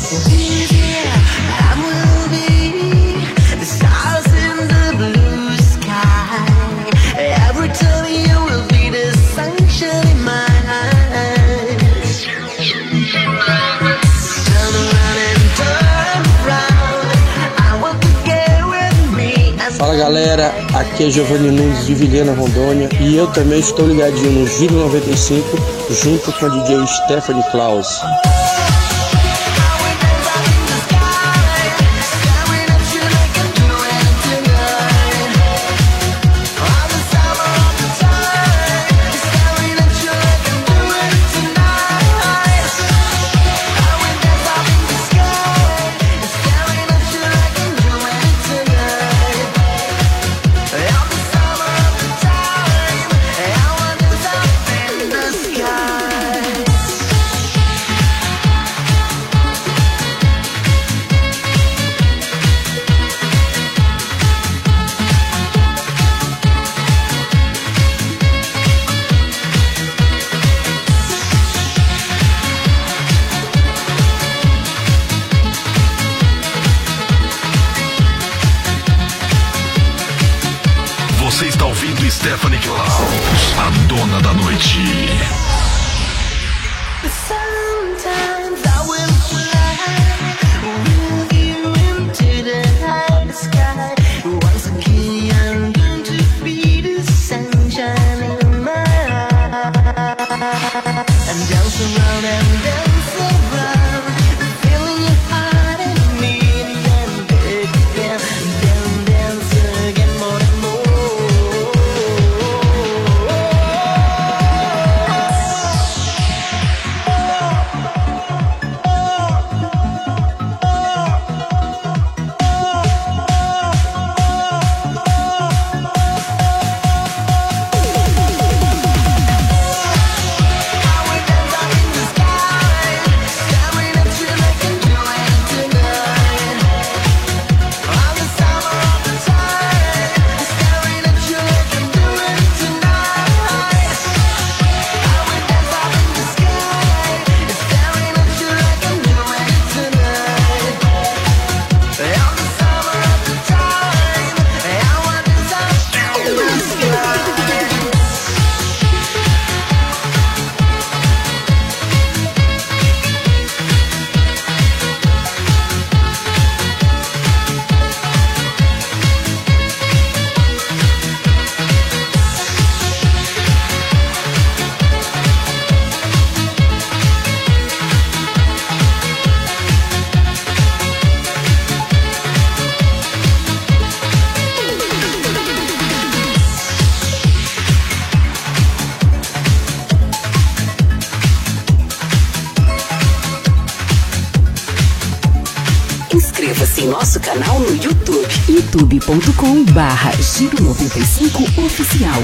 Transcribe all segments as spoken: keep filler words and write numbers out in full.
Fala galera, aqui é Giovanni Nunes de Vilhena, Rondônia, e eu também estou ligadinho no Giro noventa e cinco junto com a D J Stephanie Claus. Você está ouvindo Stephanie Claus, a dona da noite. Sometimes I will fly with you into the high sky. Once again I'm going to be the sunshine in my eyes. And dance around and dance around, feeling your heart in me. And then, then dance again more and more. Inscreva-se em nosso canal no YouTube, youtube ponto com barra Giro noventa e cinco Oficial.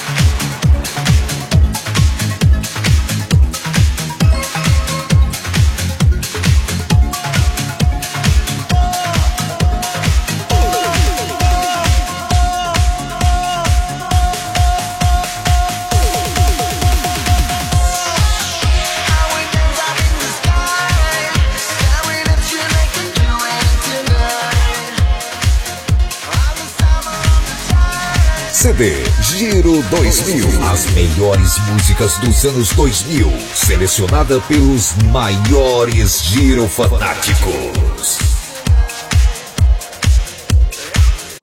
C D Giro dois mil. As melhores músicas dos anos dois mil, selecionada pelos maiores Giro fanáticos.